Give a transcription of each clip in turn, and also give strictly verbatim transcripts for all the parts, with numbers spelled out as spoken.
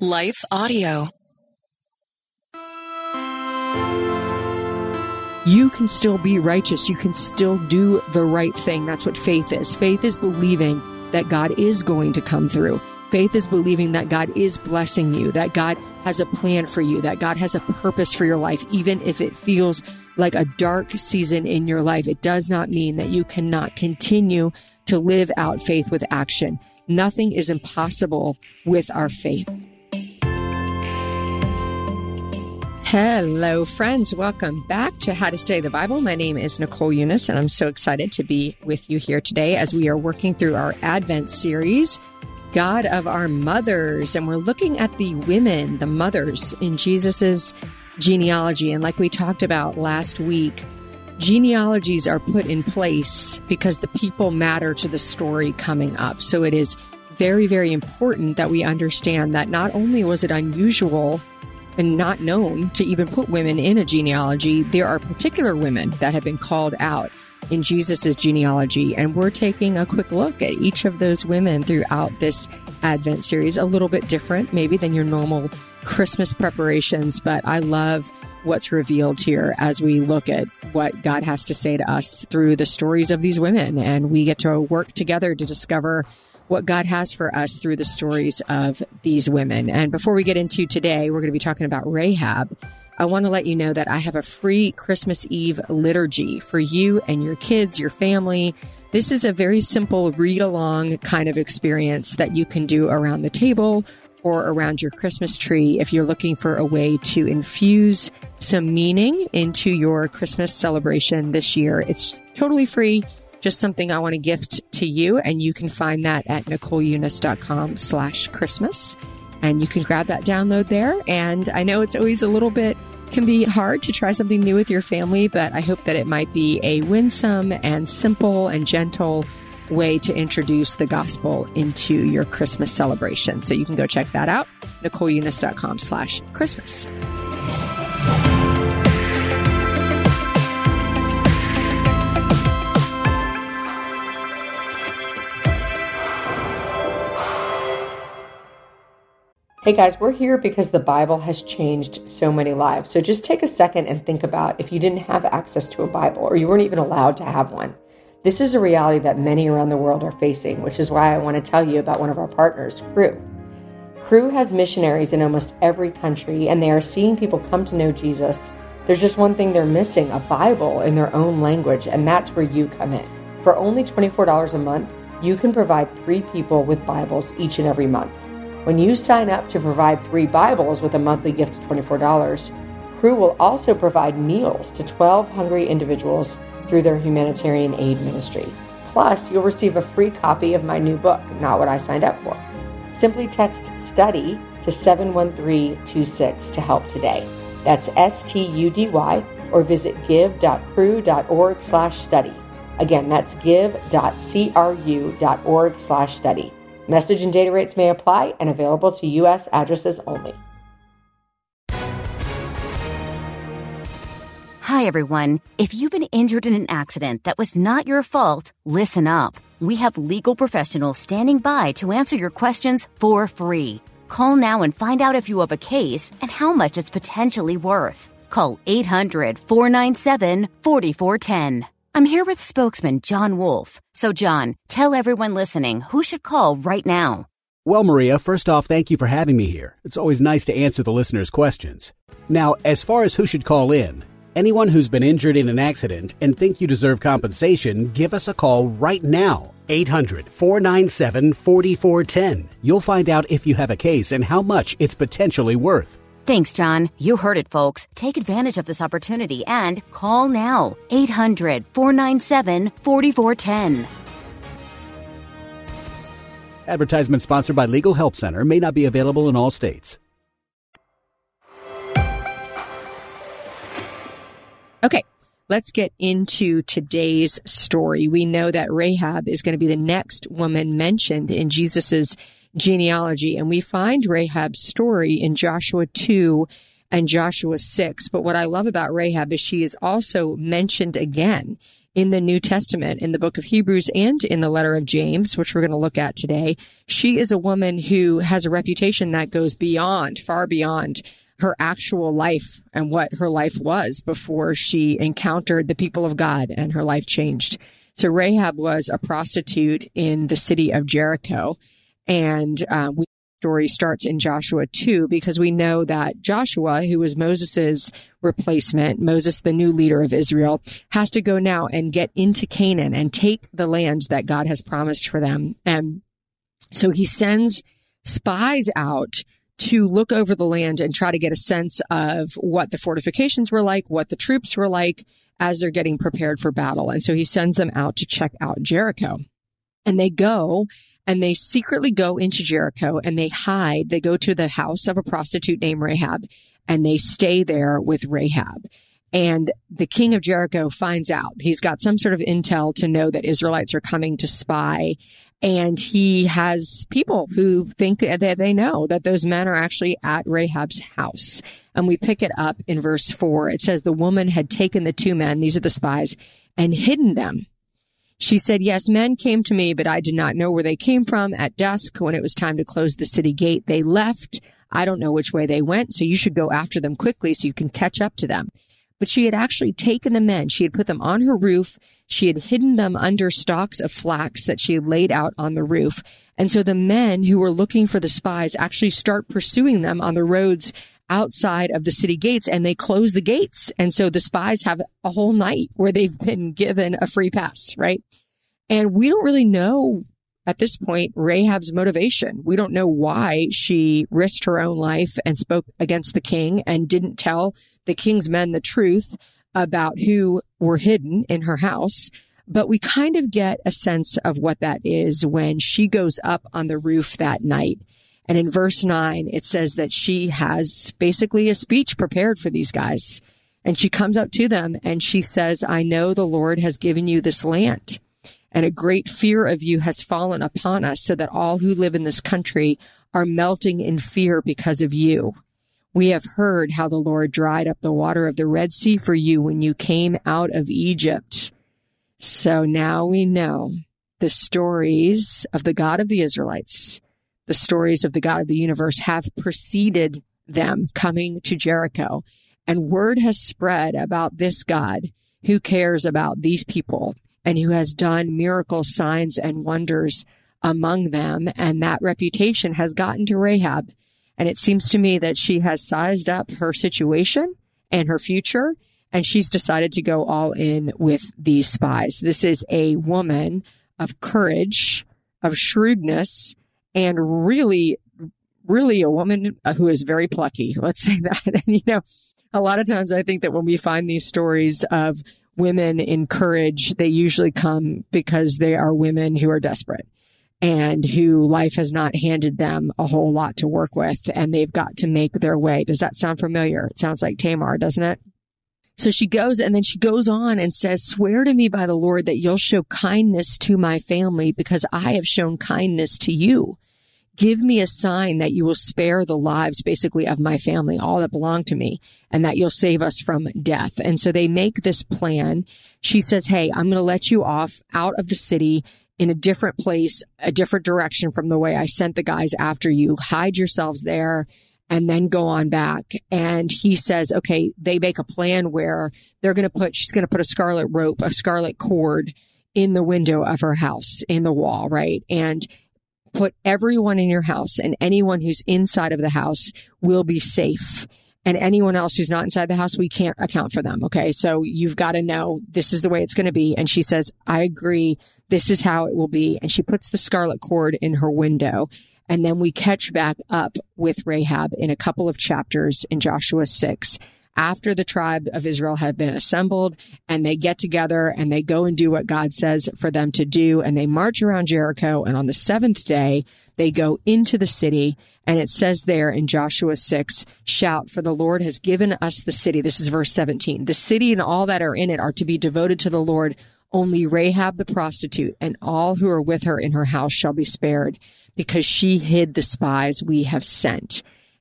Life Audio. You can still be righteous. You can still do the right thing. That's what faith is. Faith is believing that God is going to come through. Faith is believing that God is blessing you, that God has a plan for you, that God has a purpose for your life, even if it feels like a dark season in your life. It does not mean that you cannot continue to live out faith with action. Nothing is impossible with our faith. Hello, friends. Welcome back to How to Study the Bible. My name is Nicole Eunice, and I'm so excited to be with you here today as we are working through our Advent series, God of Our Mothers. And we're looking at the women, the mothers in Jesus's genealogy. And like we talked about last week, genealogies are put in place because the people matter to the story coming up. So it is very, very important that we understand that not only was it unusual and not known to even put women in a genealogy, there are particular women that have been called out in Jesus's genealogy. And we're taking a quick look at each of those women throughout this Advent series, a little bit different maybe than your normal Christmas preparations, but I love what's revealed here as we look at what God has to say to us through the stories of these women. And we get to work together to discover what God has for us through the stories of these women. And before we get into today, we're going to be talking about Rahab. I want to let you know that I have a free Christmas Eve liturgy for you and your kids, your family. This is a very simple read-along kind of experience that you can do around the table or around your Christmas tree if you're looking for a way to infuse some meaning into your Christmas celebration this year. It's totally free, just something I want to gift to you, and you can find that at nicoleeunice.com slash Christmas. And you can grab that download there. And I know it's always a little bit, can be hard to try something new with your family, but I hope that it might be a winsome and simple and gentle way to introduce the gospel into your Christmas celebration. So you can go check that out, nicoleeunice.com slash Christmas. Hey guys, we're here because the Bible has changed so many lives. So just take a second and think about if you didn't have access to a Bible or you weren't even allowed to have one. This is a reality that many around the world are facing, which is why I want to tell you about one of our partners, Cru. Cru has missionaries in almost every country, and they are seeing people come to know Jesus. There's just one thing they're missing, a Bible in their own language, and that's where you come in. For only twenty-four dollars a month, you can provide three people with Bibles each and every month. When you sign up to provide three Bibles with a monthly gift of twenty-four dollars, Cru will also provide meals to twelve hungry individuals through their humanitarian aid ministry. Plus, you'll receive a free copy of my new book, Not What I Signed Up For. Simply text STUDY to seven one three two six to help today. That's S T U D Y, or visit give.cru.org slash study. Again, that's give.cru.org slash study. Message and data rates may apply and available to U S addresses only. Hi, everyone. If you've been injured in an accident that was not your fault, listen up. We have legal professionals standing by to answer your questions for free. Call now and find out if you have a case and how much it's potentially worth. Call eight hundred, four nine seven, four four one zero. I'm here with spokesman John Wolf. So, John, tell everyone listening who should call right now. Well, Maria, first off, thank you for having me here. It's always nice to answer the listeners' questions. Now, as far as who should call in, anyone who's been injured in an accident and think you deserve compensation, give us a call right now. eight hundred, four nine seven, four four one zero. You'll find out if you have a case and how much it's potentially worth. Thanks, John. You heard it, folks. Take advantage of this opportunity and call now. eight hundred, four nine seven, four four one zero. Advertisement sponsored by Legal Help Center. May not be available in all states. Okay, let's get into today's story. We know that Rahab is going to be the next woman mentioned in Jesus's genealogy, and we find Rahab's story in Joshua two and Joshua six. But what I love about Rahab is she is also mentioned again in the New Testament, in the book of Hebrews and in the letter of James, which we're going to look at today. She is a woman who has a reputation that goes beyond, far beyond her actual life and what her life was before she encountered the people of God and her life changed. So Rahab was a prostitute in the city of Jericho. And uh, we story starts in Joshua two, because we know that Joshua, who was Moses's replacement, Moses, the new leader of Israel, has to go now and get into Canaan and take the land that God has promised for them. And so he sends spies out to look over the land and try to get a sense of what the fortifications were like, what the troops were like as they're getting prepared for battle. And so he sends them out to check out Jericho. And they go and they secretly go into Jericho and they hide. They go to the house of a prostitute named Rahab and they stay there with Rahab. And the king of Jericho finds out. He's got some sort of intel to know that Israelites are coming to spy. And he has people who think that they know that those men are actually at Rahab's house. And we pick it up in verse four. It says, the woman had taken the two men, these are the spies, and hidden them. She said, yes, men came to me, but I did not know where they came from. At dusk, when it was time to close the city gate, they left. I don't know which way they went, so you should go after them quickly so you can catch up to them. But she had actually taken the men. She had put them on her roof. She had hidden them under stalks of flax that she had laid out on the roof. And so the men who were looking for the spies actually start pursuing them on the roads outside of the city gates, and they close the gates. And so the spies have a whole night where they've been given a free pass, right? And we don't really know at this point Rahab's motivation. We don't know why she risked her own life and spoke against the king and didn't tell the king's men the truth about who were hidden in her house. But we kind of get a sense of what that is when she goes up on the roof that night. And in verse nine, it says that she has basically a speech prepared for these guys. And she comes up to them and she says, I know the Lord has given you this land, and a great fear of you has fallen upon us, so that all who live in this country are melting in fear because of you. We have heard how the Lord dried up the water of the Red Sea for you when you came out of Egypt. So now we know the stories of the God of the Israelites, the stories of the God of the universe, have preceded them coming to Jericho. And word has spread about this God who cares about these people and who has done miracles, signs, and wonders among them. And that reputation has gotten to Rahab. And it seems to me that she has sized up her situation and her future, and she's decided to go all in with these spies. This is a woman of courage, of shrewdness, and really, really a woman who is very plucky. Let's say that. And, you know, a lot of times I think that when we find these stories of women in courage, they usually come because they are women who are desperate and who life has not handed them a whole lot to work with, and they've got to make their way. Does that sound familiar? It sounds like Tamar, doesn't it? So she goes, and then she goes on and says, swear to me by the Lord that you'll show kindness to my family, because I have shown kindness to you. Give me a sign that you will spare the lives, basically, of my family, all that belong to me, and that you'll save us from death. And so they make this plan. She says, hey, I'm going to let you off out of the city in a different place, a different direction from the way I sent the guys after you. Hide yourselves there and then go on back. And he says, okay, they make a plan where they're going to put, she's going to put a scarlet rope, a scarlet cord in the window of her house, in the wall, right? And put everyone in your house, and anyone who's inside of the house will be safe. And anyone else who's not inside the house, we can't account for them. Okay. So you've got to know this is the way it's going to be. And she says, I agree. This is how it will be. And she puts the scarlet cord in her window. And then we catch back up with Rahab in a couple of chapters in Joshua six, after the tribe of Israel had been assembled, and they get together and they go and do what God says for them to do. And they march around Jericho. And on the seventh day, they go into the city. And it says there in Joshua six, shout, for the Lord has given us the city. This is verse seventeen. The city and all that are in it are to be devoted to the Lord. Only Rahab the prostitute and all who are with her in her house shall be spared, because she hid the spies we have sent.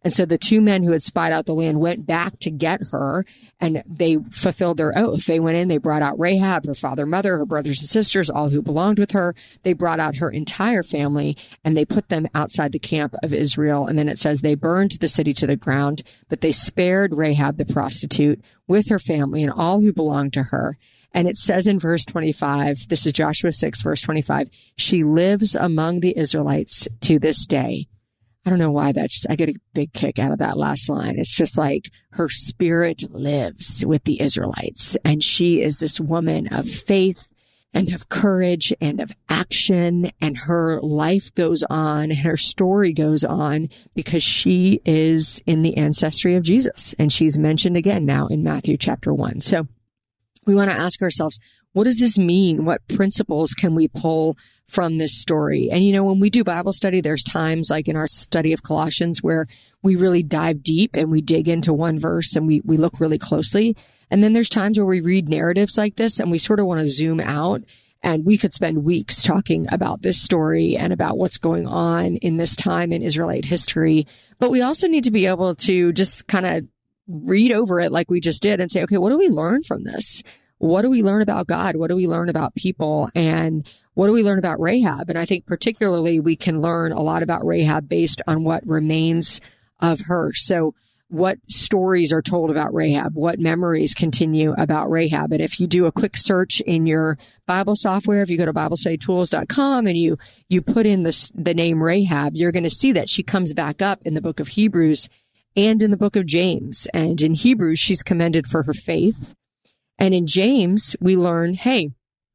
And so the two men who had spied out the land went back to get her, and they fulfilled their oath. They went in, they brought out Rahab, her father, mother, her brothers and sisters, all who belonged with her. They brought out her entire family, and they put them outside the camp of Israel. And then it says they burned the city to the ground, but they spared Rahab the prostitute with her family and all who belonged to her. And it says in verse twenty-five, this is Joshua six, verse twenty-five, she lives among the Israelites to this day. I don't know why that's, I get a big kick out of that last line. It's just like her spirit lives with the Israelites. And she is this woman of faith and of courage and of action. And her life goes on, and her story goes on because she is in the ancestry of Jesus. And she's mentioned again now in Matthew chapter one. So we want to ask ourselves, what does this mean? What principles can we pull from this story? And, you know, when we do Bible study, there's times like in our study of Colossians where we really dive deep and we dig into one verse and we, we look really closely. And then there's times where we read narratives like this and we sort of want to zoom out, and we could spend weeks talking about this story and about what's going on in this time in Israelite history. But we also need to be able to just kind of read over it like we just did and say, okay, what do we learn from this? What do we learn about God? What do we learn about people? And what do we learn about Rahab? And I think particularly we can learn a lot about Rahab based on what remains of her. So what stories are told about Rahab? What memories continue about Rahab? And if you do a quick search in your Bible software, if you go to Bible Study Tools dot com and you, you put in the, the name Rahab, you're going to see that she comes back up in the book of Hebrews and in the book of James. And in Hebrews, she's commended for her faith. And in James, we learn, hey,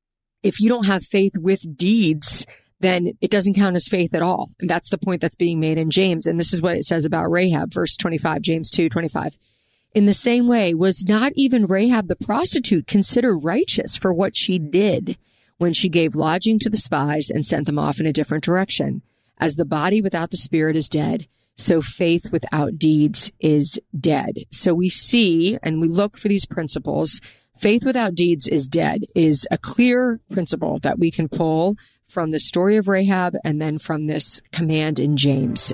if you don't have faith with deeds, then it doesn't count as faith at all. And that's the point that's being made in James. And this is what it says about Rahab, verse twenty-five, James two twenty-five. In the same way, was not even Rahab the prostitute considered righteous for what she did when she gave lodging to the spies and sent them off in a different direction? As the body without the spirit is dead, so faith without deeds is dead. So we see and we look for these principles. Faith without deeds is dead is a clear principle that we can pull from the story of Rahab and then from this command in James.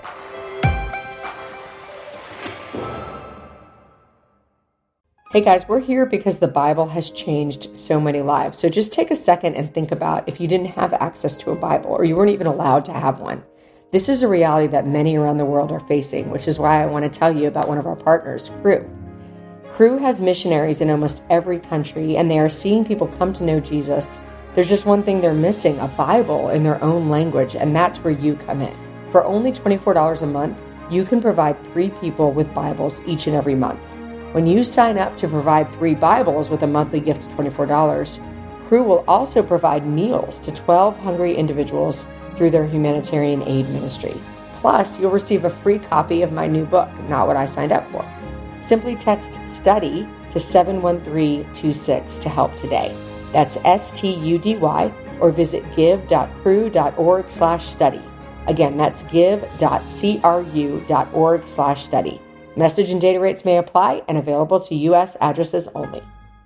Hey guys, we're here because the Bible has changed so many lives. So just take a second and think about if you didn't have access to a Bible or you weren't even allowed to have one. This is a reality that many around the world are facing, which is why I want to tell you about one of our partners, Cru. Cru has missionaries in almost every country, and they are seeing people come to know Jesus. There's just one thing they're missing, a Bible in their own language, and that's where you come in. For only twenty-four dollars a month, you can provide three people with Bibles each and every month. When you sign up to provide three Bibles with a monthly gift of twenty-four dollars, Cru will also provide meals to twelve hungry individuals through their humanitarian aid ministry. Plus, you'll receive a free copy of my new book, Not What I Signed Up For. Simply text STUDY to seven one three two six to help today. That's S T U D Y, or visit give.cru.org slash study. Again, that's give.cru.org slash study. Message and data rates may apply and available to U S addresses only.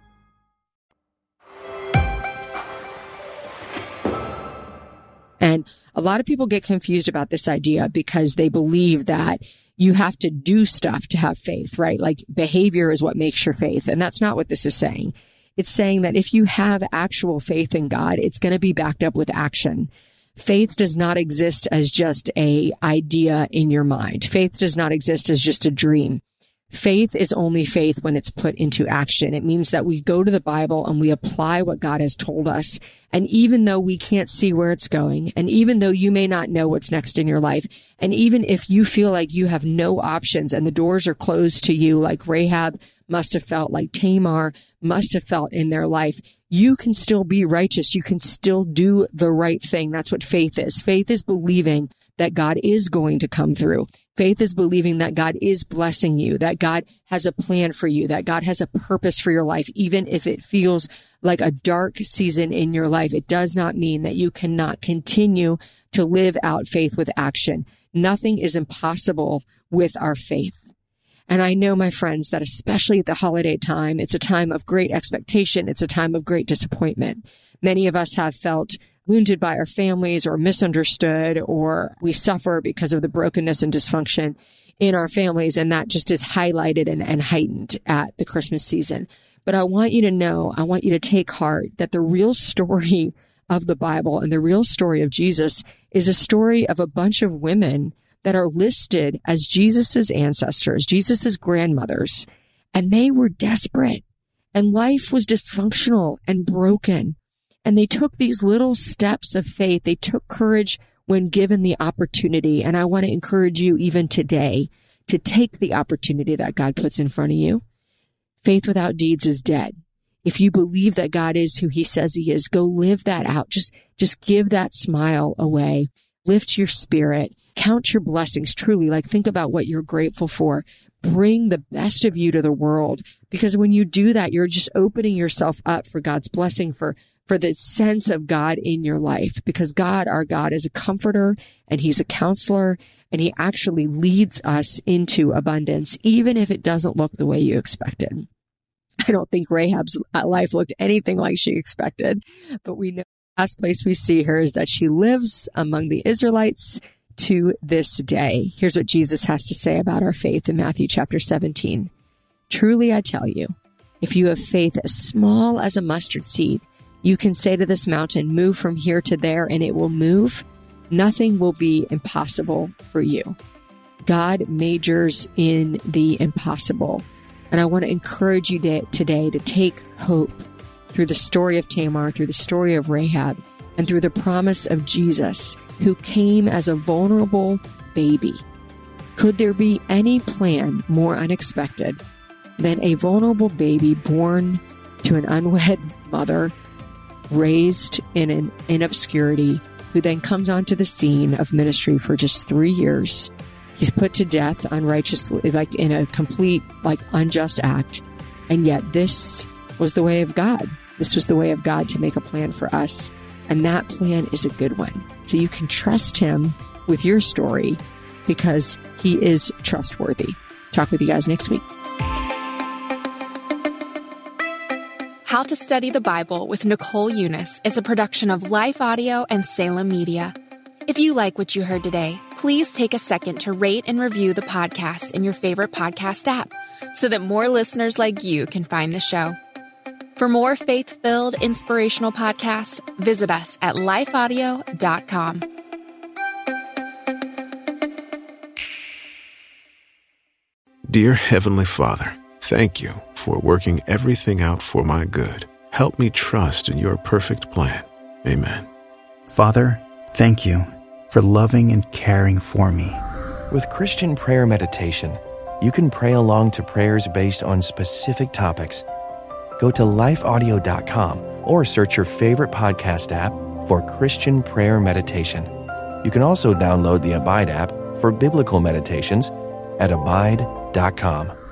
And a lot of people get confused about this idea because they believe that you have to do stuff to have faith, right? Like behavior is what makes your faith. And that's not what this is saying. It's saying that if you have actual faith in God, it's going to be backed up with action. Faith does not exist as just a idea in your mind. Faith does not exist as just a dream. Faith is only faith when it's put into action. It means that we go to the Bible and we apply what God has told us. And even though we can't see where it's going, and even though you may not know what's next in your life, and even if you feel like you have no options and the doors are closed to you, like Rahab must have felt, like Tamar must have felt in their life, you can still be righteous. You can still do the right thing. That's what faith is. Faith is believing that God is going to come through. Faith is believing that God is blessing you, that God has a plan for you, that God has a purpose for your life. Even if it feels like a dark season in your life, it does not mean that you cannot continue to live out faith with action. Nothing is impossible with our faith. And I know, my friends, that especially at the holiday time, it's a time of great expectation. It's a time of great disappointment. Many of us have felt wounded by our families or misunderstood, or we suffer because of the brokenness and dysfunction in our families, and that just is highlighted and, and heightened at the Christmas season. But I want you to know, I want you to take heart that the real story of the Bible and the real story of Jesus is a story of a bunch of women that are listed as Jesus's ancestors, Jesus's grandmothers, and they were desperate, and life was dysfunctional and broken. And they took these little steps of faith. They took courage when given the opportunity. And I want to encourage you even today to take the opportunity that God puts in front of you. Faith without deeds is dead. If you believe that God is who he says he is, go live that out. Just, just give that smile away. Lift your spirit. Count your blessings truly. Like, think about what you're grateful for. Bring the best of you to the world. Because when you do that, you're just opening yourself up for God's blessing, for for the sense of God in your life, because God, our God, is a comforter and he's a counselor, and he actually leads us into abundance, even if it doesn't look the way you expected. I don't think Rahab's life looked anything like she expected, but we know the last place we see her is that she lives among the Israelites to this day. Here's what Jesus has to say about our faith in Matthew chapter seventeen. Truly, I tell you, if you have faith as small as a mustard seed, you can say to this mountain, move from here to there, and it will move. Nothing will be impossible for you. God majors in the impossible. And I want to encourage you to, today to take hope through the story of Tamar, through the story of Rahab, and through the promise of Jesus, who came as a vulnerable baby. Could there be any plan more unexpected than a vulnerable baby born to an unwed mother, raised in an in obscurity, who then comes onto the scene of ministry for just three years. He's put to death unrighteously, like in a complete, like unjust act. And yet this was the way of God. This was the way of God to make a plan for us. And that plan is a good one. So you can trust him with your story because he is trustworthy. Talk with you guys next week. How to Study the Bible with Nicole Unice is a production of Life Audio and Salem Media. If you like what you heard today, please take a second to rate and review the podcast in your favorite podcast app so that more listeners like you can find the show. For more faith-filled, inspirational podcasts, visit us at life audio dot com. Dear Heavenly Father, thank you for working everything out for my good. Help me trust in your perfect plan. Amen. Father, thank you for loving and caring for me. With Christian Prayer Meditation, you can pray along to prayers based on specific topics. Go to life audio dot com or search your favorite podcast app for Christian Prayer Meditation. You can also download the Abide app for biblical meditations at abide dot com.